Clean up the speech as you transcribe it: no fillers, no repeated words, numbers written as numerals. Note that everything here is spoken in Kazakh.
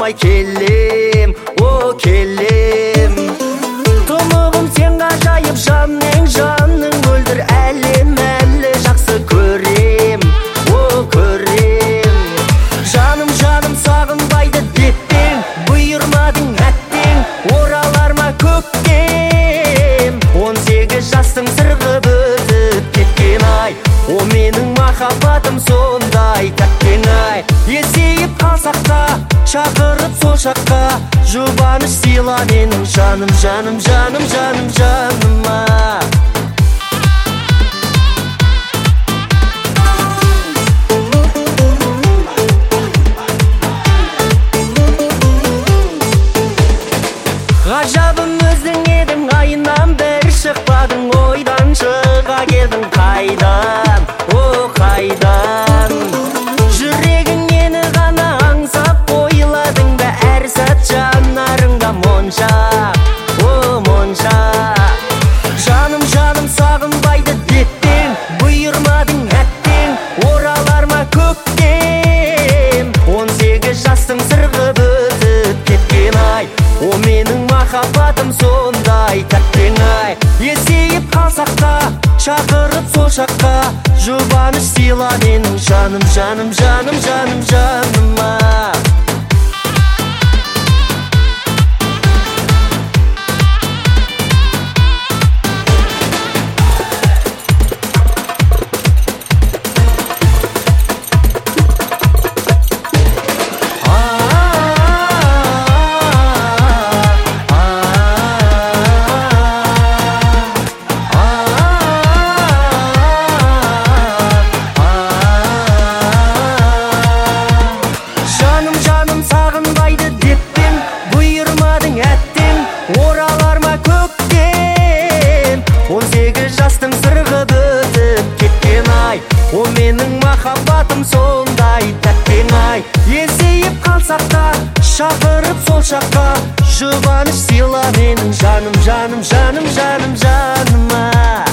ай келем, о келем. Тұнығым сен ғажайып жанның мөлдір, әлем әлі жақсы көрем, о көрем. Жаным сағынбайды дептен, бұйырмадың әттен, оралар ма көктем. 18 жастың сырғып өтіп кеткен ай, о менің махаббатым сондай тәттен ай. Есейіп қалсақ та, шақырып сол шаққа, жұбаныш сыйла менің жаным, жаным, жаным, жаным, жаныма. Ғажабым өзің едің, айынан бір шықпадың, ойдан шыға келдің қайдан, о қайдан. Жүрегің ені ғана аңсап ойладың да, әр сәт жанарыңда моншақ, о моншақ. Жаным сағынбайды дептен, бұйырмадың әттен, оралар ма көктем. 18 жастың сырғып өтіп кеткен ай, о менің махаббатым сондай тәттен ай. Есейіп қалсақ та, шақырып сол шаққа, жұбаныш сыйла менің жаным, жаным, жаным, жаным, жаныма. Сағынбайды дептен, бұйырмадың әттен, оралар ма көктем. 18 жастың сырғып өтіп кеткен ай, о менің махаббатым сондай тәттен ай. Есейіп қалсақ та, шақырып сол шаққа, жұбаныш сыйла менің жаным, жаным, жаным, жаным, жаныма.